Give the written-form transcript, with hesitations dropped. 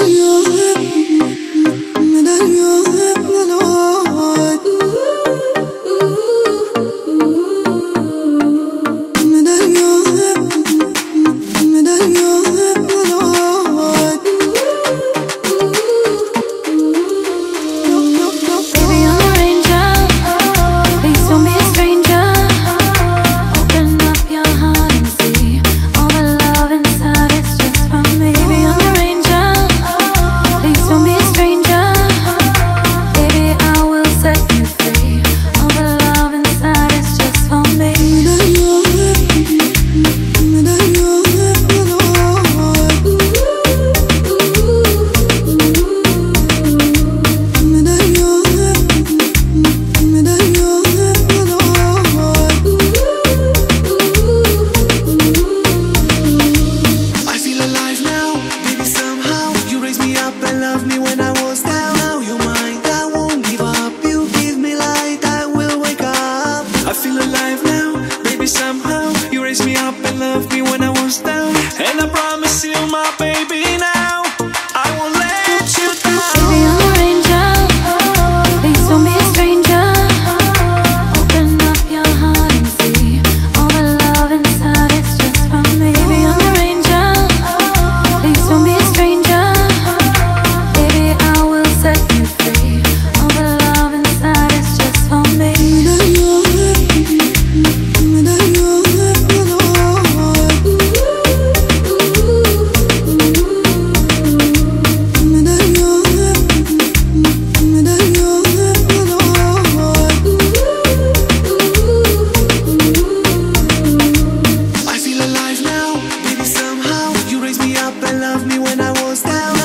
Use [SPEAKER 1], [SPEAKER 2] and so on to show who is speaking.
[SPEAKER 1] And I promise you, my baby, now I won't let you down.
[SPEAKER 2] Baby, I'm an angel. Please don't be a stranger. Open up your heart and see all the love inside. It's just for me. Baby, I'm an angel. Please don't be a stranger. Baby, I will set you free. All the love inside. It's just for me.
[SPEAKER 1] Love me when I was down.